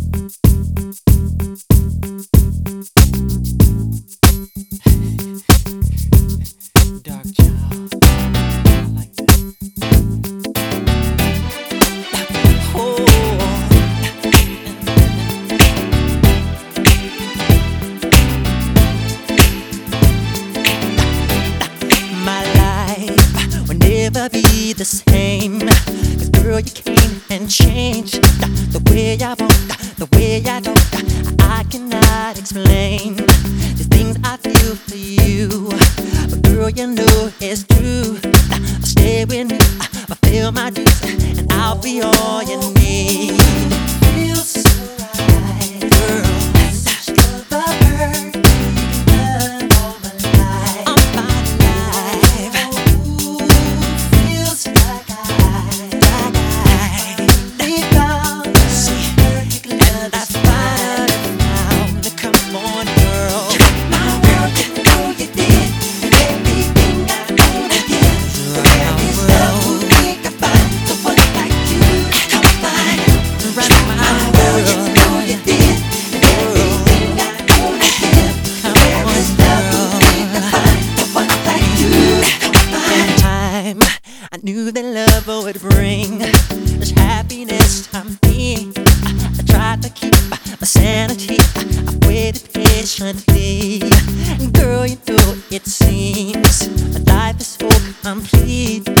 Dark child, I like that. Oh, my life will never be the same. 'Cause girl, you came and changed the way I walk, the way I talk. I cannot explain the things I feel for you. But girl, you know it's true. I'll stay with you, I'll feel my dues, and I'll be all you need. Feels so right, girl. Such love I've heard. All my life, all my life. Ooh, feels like I found perfect love. I found it now. Come on, girl. My world, you know you did everything I wanna give. There is love who we can find someone like you. Come find my world, you know you did everything I wanna give. There is love who we can find someone like you. Come find. Time I knew that love would bring this happiness to me. I tried to keep my sanity. I waited patiently. Girl, you know it seems life is so complete.